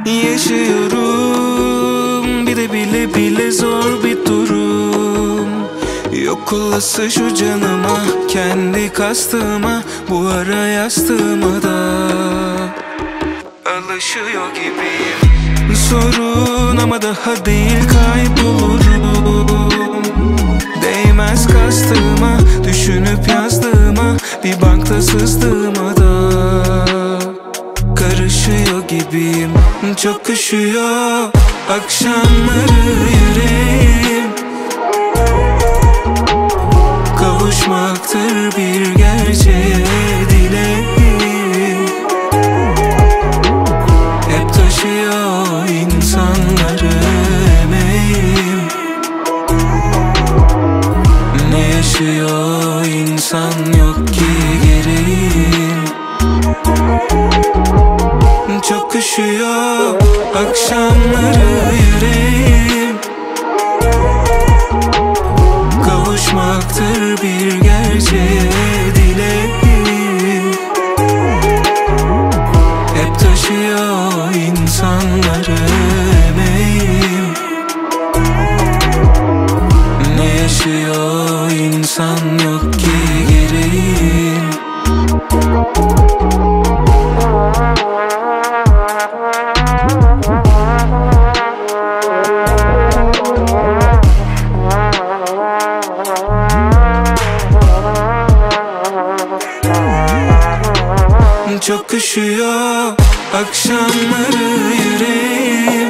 Yaşıyorum bir de bile bile zor bir durum. Yok olası şu canıma, kendi kastığıma, bu ara yastığıma da alışıyor gibiyim. Sorun ama daha değil, kaybolurum. Değmez kastığıma, düşünüp yazdığıma, bir bankta sızdığıma da karışıyor gibiyim. Çok üşüyor akşamları yüreğim. Kavuşmaktır bir gerçeğe dileğim. Hep taşıyor insanları emeğim. Ne yaşıyor insan yok ki gereğim. Çok üşüyor akşamları yüreğim. Kavuşmaktır bir gerçeğe dileğim. Hep taşıyor insanları emeğim. Ne yaşıyor insan yok ki gereğim. Çok üşüyor akşamları yüreğim.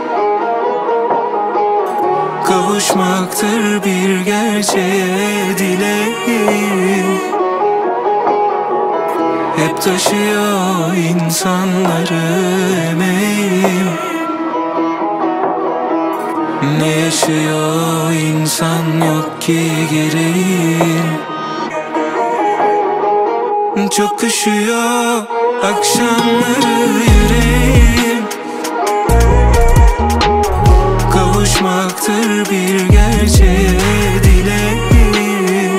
Kavuşmaktır bir gerçeğe dileğim. Hep taşıyor insanları emeğim. Ne yaşıyor insan yok ki gereğim. Çok üşüyor akşamları yüreğim. Kavuşmaktır bir gerçeğe dileğim.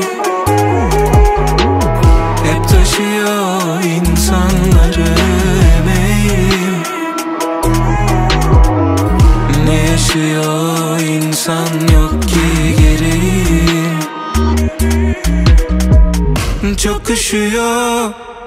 Hep taşıyor insanları emeğim. Ne yaşıyor insan yok ki gereğim. Çok üşüyor